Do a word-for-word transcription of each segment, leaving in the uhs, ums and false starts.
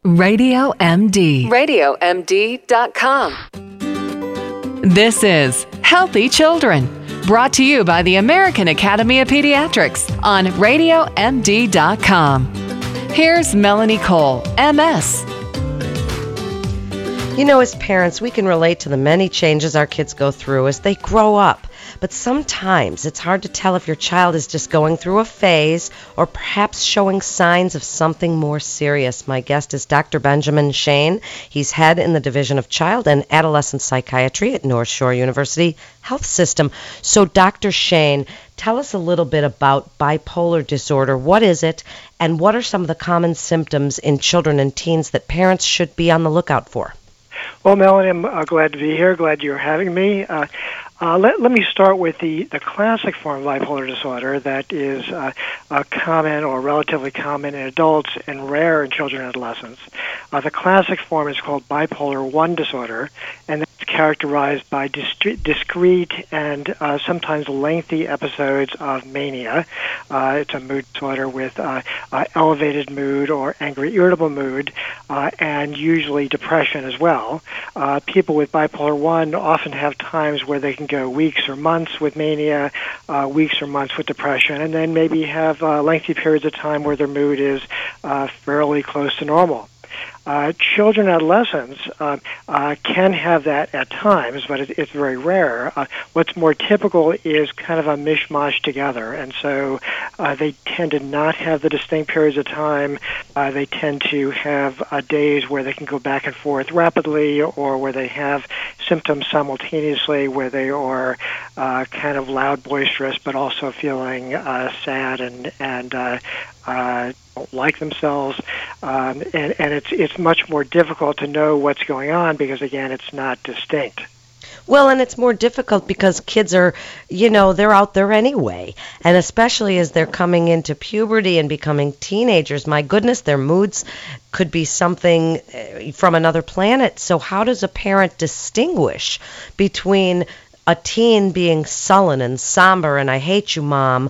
Radio M D. radio m d dot com. This is Healthy Children, brought to you by the American Academy of Pediatrics on radio m d dot com. Here's Melanie Cole, M S. You know, as parents, we can relate to the many changes our kids go through as they grow up. But sometimes it's hard to tell if your child is just going through a phase or perhaps showing signs of something more serious. My guest is Doctor Benjamin Shane. He's head in the Division of Child and Adolescent Psychiatry at North Shore University Health System. So, Doctor Shane, tell us a little bit about bipolar disorder. What is it, and what are some of the common symptoms in children and teens that parents should be on the lookout for? Well, Melanie, I'm uh, glad to be here. Glad you're having me. Uh, uh, let, let me start with the, the classic form of bipolar disorder that is uh, uh, common or relatively common in adults and rare in children and adolescents. Uh, the classic form is called bipolar one disorder, and it's characterized by dist- discrete and uh, sometimes lengthy episodes of mania. Uh, it's a mood disorder with uh, uh, elevated mood or angry, irritable mood, uh, and usually depression as well. Uh, people with bipolar one often have times where they can go weeks or months with mania, uh, weeks or months with depression, and then maybe have uh, lengthy periods of time where their mood is uh, fairly close to normal. Uh, children and adolescents uh, uh, can have that at times, but it, it's very rare. Uh, what's more typical is kind of a mishmash together, and so uh, they tend to not have the distinct periods of time. Uh, they tend to have uh, days where they can go back and forth rapidly, or where they have symptoms simultaneously, where they are uh, kind of loud, boisterous, but also feeling uh, sad and and uh, uh, don't like themselves, um, and, and it's it's much more difficult to know what's going on because, again, it's not distinct. Well, and it's more difficult because kids are, you know, they're out there anyway. And especially as they're coming into puberty and becoming teenagers, my goodness, their moods could be something from another planet. So how does a parent distinguish between a teen being sullen and somber and I hate you, Mom,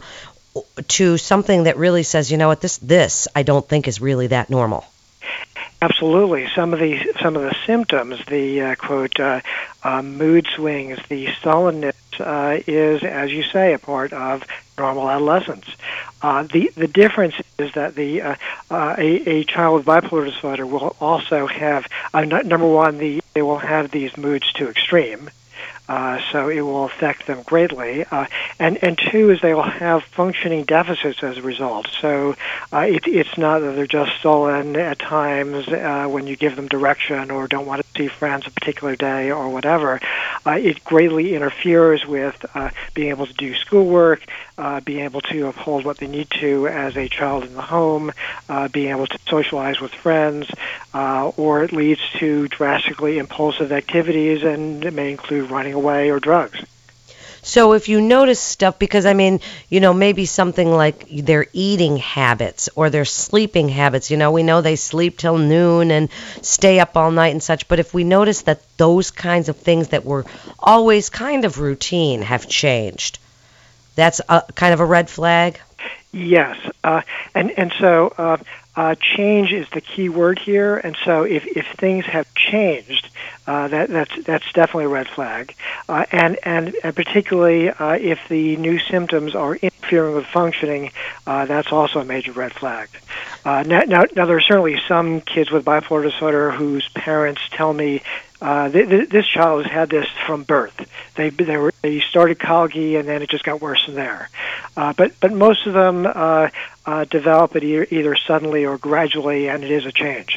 to something that really says, you know what, this this I don't think is really that normal? Absolutely. Some of the some of the symptoms, the uh, quote uh, uh, mood swings, the sullenness, uh, is, as you say, a part of normal adolescence. Uh, the the difference is that the uh, uh, a, a child with bipolar disorder will also have uh, n- number one, the they will have these moods to extreme. Uh, so it will affect them greatly. Uh, and, and two is they will have functioning deficits as a result. So uh, it, it's not that they're just sullen at times uh, when you give them direction or don't want to see friends a particular day or whatever. Uh, it greatly interferes with uh, being able to do schoolwork, uh, being able to uphold what they need to as a child in the home, uh, being able to socialize with friends, uh, or it leads to drastically impulsive activities, and it may include running away or drugs. So if you notice stuff, because I mean, you know, maybe something like their eating habits or their sleeping habits, you know, we know they sleep till noon and stay up all night and such, but if we notice that those kinds of things that were always kind of routine have changed, that's a, kind of a red flag? Yes, uh, and, and so uh, uh, change is the key word here, and so if, if things have changed, uh, that, that's that's definitely a red flag, uh, and, and and particularly uh, if the new symptoms are interfering with functioning, uh, that's also a major red flag. Uh, now, now, now, there are certainly some kids with bipolar disorder whose parents tell me uh, th- th- this child has had this from birth. They they were they started colicky and then it just got worse from there. Uh, but but most of them uh, uh, develop it either, either suddenly or gradually, and it is a change.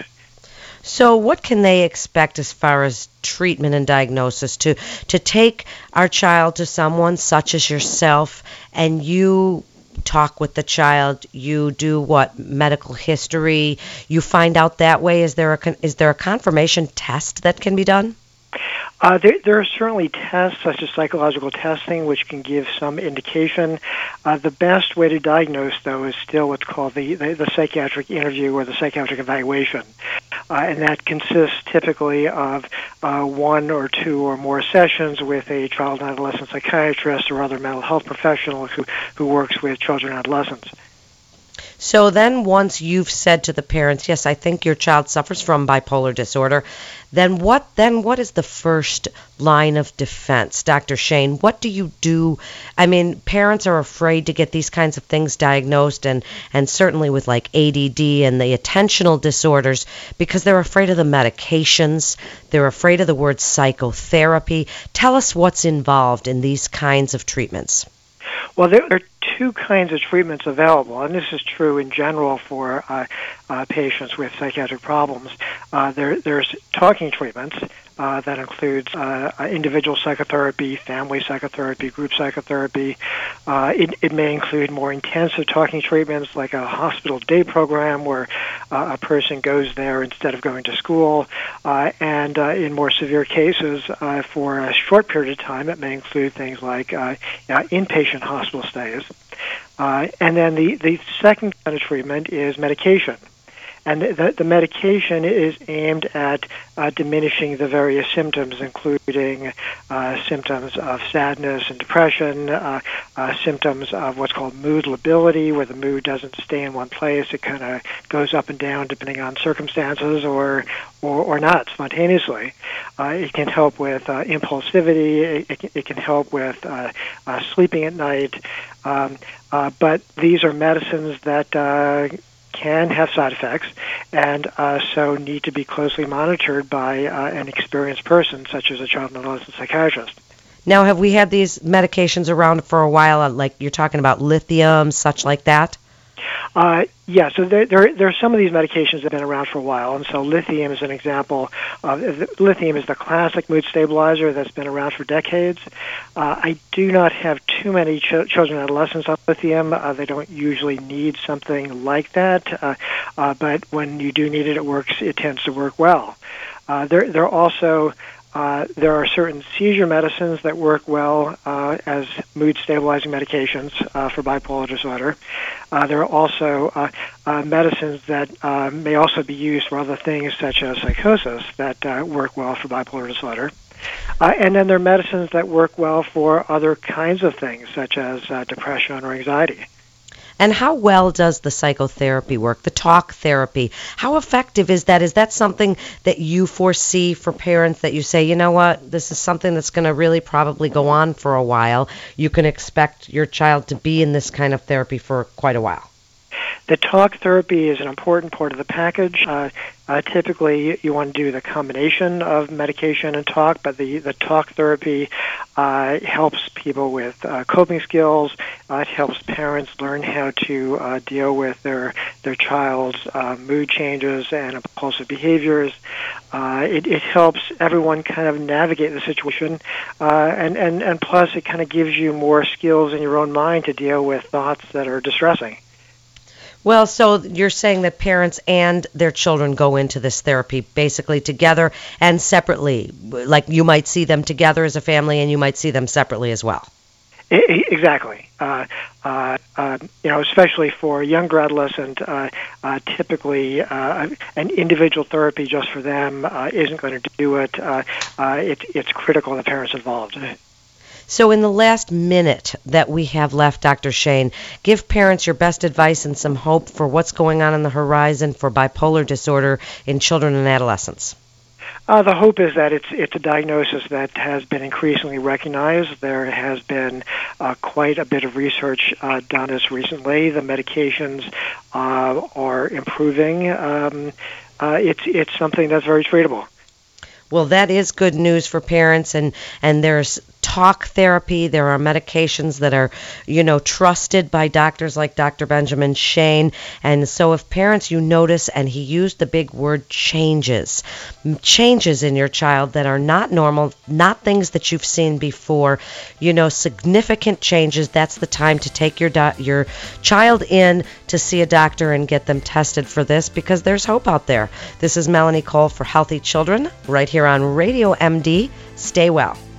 So what can they expect as far as treatment and diagnosis? To to take our child to someone such as yourself, and you talk with the child, you do what, medical history, you find out that way? Is there a con- is there a confirmation test that can be done? Uh, there, there are certainly tests, such as psychological testing, which can give some indication. Uh, the best way to diagnose, though, is still what's called the, the, the psychiatric interview or the psychiatric evaluation. Uh, and that consists typically of uh, one or two or more sessions with a child and adolescent psychiatrist or other mental health professional who, who works with children and adolescents. So then once you've said to the parents, yes, I think your child suffers from bipolar disorder, then what then what is the first line of defense? Doctor Shane, what do you do? I mean, parents are afraid to get these kinds of things diagnosed, and, and certainly with like A D D and the attentional disorders, because they're afraid of the medications, they're afraid of the word psychotherapy. Tell us what's involved in these kinds of treatments. Well, there are two kinds of treatments available, and this is true in general for uh, uh, patients with psychiatric problems. Uh, there, there's talking treatments uh, that includes uh, individual psychotherapy, family psychotherapy, group psychotherapy. Uh, it, it may include more intensive talking treatments like a hospital day program where uh, a person goes there instead of going to school. Uh, and uh, in more severe cases, uh, for a short period of time, it may include things like uh, uh, inpatient hospital stays. Uh, and then the, the second kind of treatment is medication. And the, the medication is aimed at uh, diminishing the various symptoms, including uh, symptoms of sadness and depression, uh, uh, symptoms of what's called mood lability, where the mood doesn't stay in one place. It kind of goes up and down depending on circumstances or or, or not, spontaneously. Uh, it can help with uh, impulsivity. It, it, can, it can help with uh, uh, sleeping at night. Um, uh, but these are medicines that uh, can have side effects, and uh, so need to be closely monitored by uh, an experienced person, such as a child and adolescent psychiatrist. Now, have we had these medications around for a while, like you're talking about lithium, such like that? Uh, yeah, so there, there, there are some of these medications that have been around for a while, and so lithium is an example. Of, lithium is the classic mood stabilizer that's been around for decades. Uh, I do not have too many ch- children and adolescents on lithium. Uh, they don't usually need something like that, uh, uh, but when you do need it, it works. It tends to work well. Uh, there, there are also Uh, there are certain seizure medicines that work well uh, as mood-stabilizing medications uh, for bipolar disorder. Uh, there are also uh, uh, medicines that uh, may also be used for other things, such as psychosis, that uh, work well for bipolar disorder. Uh, and then there are medicines that work well for other kinds of things, such as uh, depression or anxiety. And how well does the psychotherapy work, the talk therapy? How effective is that? Is that something that you foresee for parents that you say, you know what, this is something that's going to really probably go on for a while? You can expect your child to be in this kind of therapy for quite a while. The talk therapy is an important part of the package. Uh, uh, typically, you want to do the combination of medication and talk, but the, the talk therapy uh, helps people with uh, coping skills. Uh, it helps parents learn how to uh, deal with their their child's uh, mood changes and impulsive behaviors. Uh, it, it helps everyone kind of navigate the situation, uh, and, and, and plus it kind of gives you more skills in your own mind to deal with thoughts that are distressing. Well, so you're saying that parents and their children go into this therapy basically together and separately, like you might see them together as a family and you might see them separately as well. Exactly. Uh, uh, uh, you know, especially for a younger adolescent, uh, uh, typically uh, an individual therapy just for them uh, isn't going to do it. Uh, uh, it. It's critical that parents involved. So in the last minute that we have left, Doctor Shane, give parents your best advice and some hope for what's going on on the horizon for bipolar disorder in children and adolescents. Uh, the hope is that it's it's a diagnosis that has been increasingly recognized. There has been uh, quite a bit of research uh, done as recently. The medications uh, are improving. Um, uh, it's it's something that's very treatable. Well, that is good news for parents, and, and there's talk therapy. There are medications that are, you know, trusted by doctors like Doctor Benjamin Shane. And so if parents, you notice, and he used the big word changes, changes in your child that are not normal, not things that you've seen before, you know, significant changes, that's the time to take your do- your child in to see a doctor and get them tested for this, because there's hope out there. This is Melanie Cole for Healthy Children, right here on Radio M D. Stay well.